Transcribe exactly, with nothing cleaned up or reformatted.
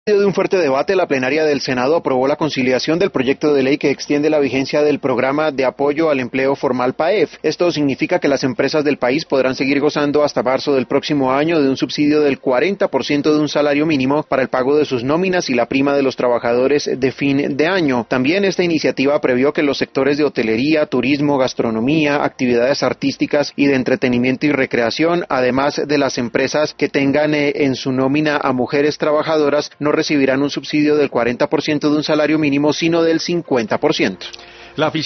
En medio de un fuerte debate, la plenaria del Senado aprobó la conciliación del proyecto de ley que extiende la vigencia del programa de apoyo al empleo formal P A E F. Esto significa que las empresas del país podrán seguir gozando hasta marzo del próximo año de un subsidio del cuarenta por ciento de un salario mínimo para el pago de sus nóminas y la prima de los trabajadores de fin de año. También esta iniciativa previó que los sectores de hotelería, turismo, gastronomía, actividades artísticas y de entretenimiento y recreación, además de las empresas que tengan eh, en su nómina a mujeres trabajadoras, no recibirán un subsidio del cuarenta por ciento de un salario mínimo, sino del cincuenta por ciento. La